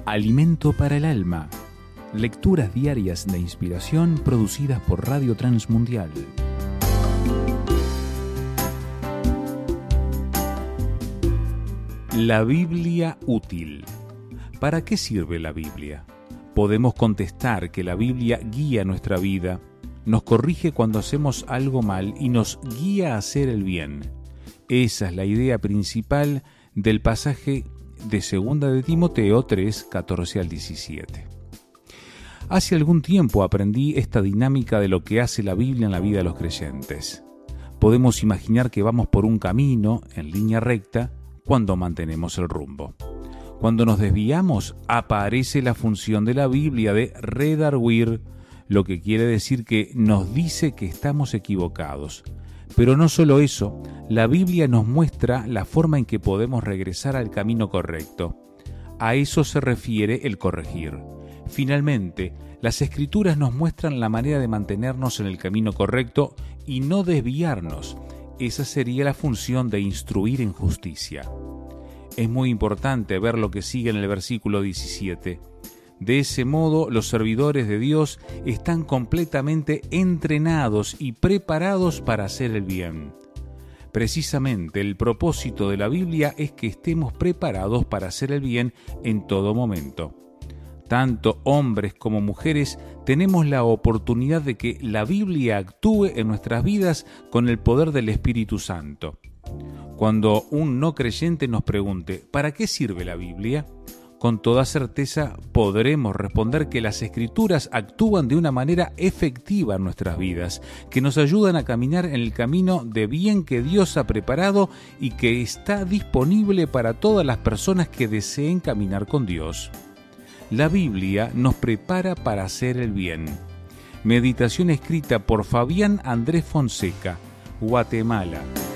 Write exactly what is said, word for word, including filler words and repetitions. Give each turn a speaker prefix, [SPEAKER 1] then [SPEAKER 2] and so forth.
[SPEAKER 1] Alimento para el alma. Lecturas diarias de inspiración producidas por Radio Transmundial. La Biblia útil. ¿Para qué sirve la Biblia? Podemos contestar que la Biblia guía nuestra vida, nos corrige cuando hacemos algo mal y nos guía a hacer el bien. Esa es la idea principal del pasaje de segunda de Timoteo tres, catorce al diecisiete. Hace algún tiempo aprendí esta dinámica de lo que hace la Biblia en la vida de los creyentes. Podemos imaginar que vamos por un camino en línea recta cuando mantenemos el rumbo. Cuando nos desviamos, aparece la función de la Biblia de redarguir, lo que quiere decir que nos dice que estamos equivocados. Pero no solo eso, la Biblia nos muestra la forma en que podemos regresar al camino correcto. A eso se refiere el corregir. Finalmente, las Escrituras nos muestran la manera de mantenernos en el camino correcto y no desviarnos. Esa sería la función de instruir en justicia. Es muy importante ver lo que sigue en el versículo diecisiete. De ese modo, los servidores de Dios están completamente entrenados y preparados para hacer el bien. Precisamente, el propósito de la Biblia es que estemos preparados para hacer el bien en todo momento. Tanto hombres como mujeres tenemos la oportunidad de que la Biblia actúe en nuestras vidas con el poder del Espíritu Santo. Cuando un no creyente nos pregunte ¿para qué sirve la Biblia?, con toda certeza podremos responder que las Escrituras actúan de una manera efectiva en nuestras vidas, que nos ayudan a caminar en el camino de bien que Dios ha preparado y que está disponible para todas las personas que deseen caminar con Dios. La Biblia nos prepara para hacer el bien. Meditación escrita por Fabián Andrés Fonseca, Guatemala.